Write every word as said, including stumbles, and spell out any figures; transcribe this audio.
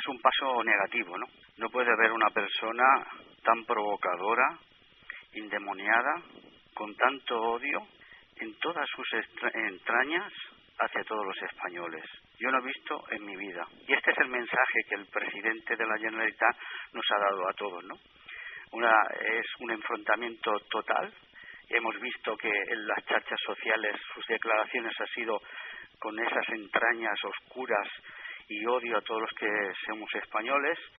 es un paso negativo, ¿no? No puede haber una persona tan provocadora, endemoniada, con tanto odio en todas sus entrañas hacia todos los españoles. Yo no he visto en mi vida. Y este es el mensaje que el presidente de la Generalitat nos ha dado a todos, ¿no? Una, es un enfrentamiento total. Hemos visto que en las charchas sociales sus declaraciones han sido con esas entrañas oscuras y odio a todos los que somos españoles.